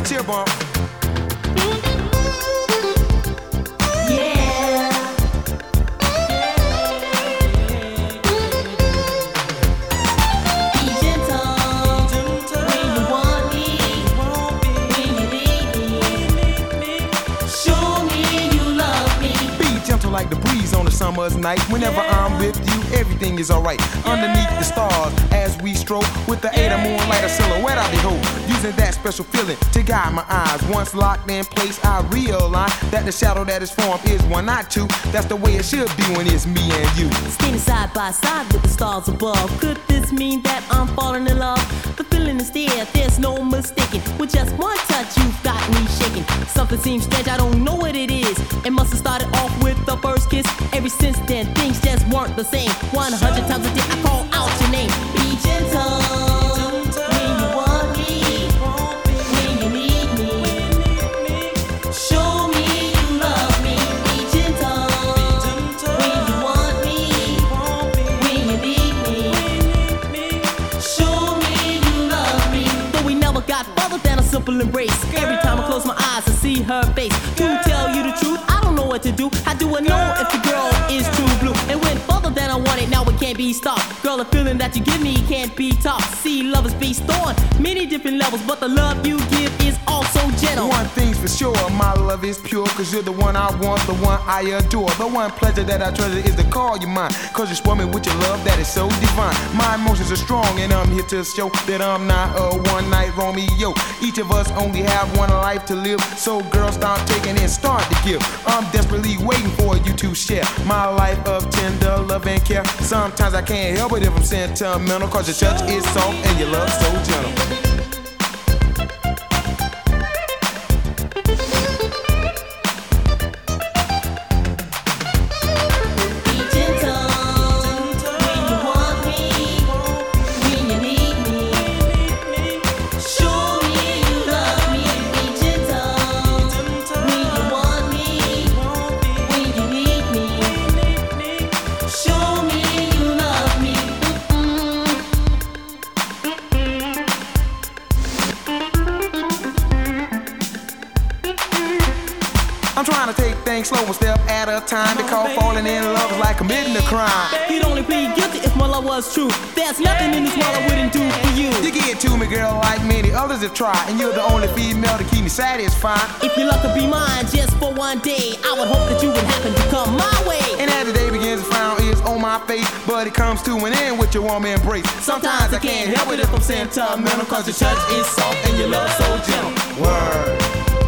Chill bump. Like the breeze on a summer's night. Whenever I'm with you, everything is alright. Underneath the stars, as we stroll with the aid of moonlight, a silhouette I behold. Using that special feeling to guide my eyes. Once locked in place, I realize that the shadow that is formed is one, not two. That's the way it should be when it's me and you. Standing side by side with the stars above. Could this mean that I'm falling in love? The feeling is there, there's no mistaking. With just one touch, you've got me shaking. Something seems strange, I don't know what it is. It must have started off with the first kiss. Ever since then, things just weren't the same. 100 times a day, I call out your name. Be gentle when you want me, when you need me. Show me you love me. Be gentle when you want me, when you need me. Show me you love me. Though we never got further than a simple embrace. Every time I close my eyes, I see her face. To tell you the truth, I don't know what to do. How do I know if the girl is true blue? It went further than I wanted, now it can't be stopped. Girl, the feeling that you give me can't be topped. See, love is based on many different levels, but the love you give is also gentle. One thing's for sure, my love is pure, cause you're the one I want, the one I adore. The one pleasure that I treasure is to call you mine, cause you spoil me with your love that is so divine. My emotions are strong and I'm here to show that I'm not a one-night Romeo. Each of us only have one life to live, so girl, start taking and start to give. I'm desperately waiting for you to share my life of tender love and care. Sometimes I can't help it if I'm sentimental, cause your touch is soft and your love so gentle. I'm trying to take things slow, one step at a time, because falling in love is like committing a crime. You'd only plead guilty if my love was true. There's nothing in this world I wouldn't do for you. You get to me, girl, like many others have tried, and you're the only female to keep me satisfied. If your luck could be mine just for one day, I would hope that you would happen to come my way. And as the day begins, the frown is on my face, but it comes to an end with your warm embrace. Sometimes I can't help it if I'm sentimental, cause your touch is soft and your love so gentle. Word.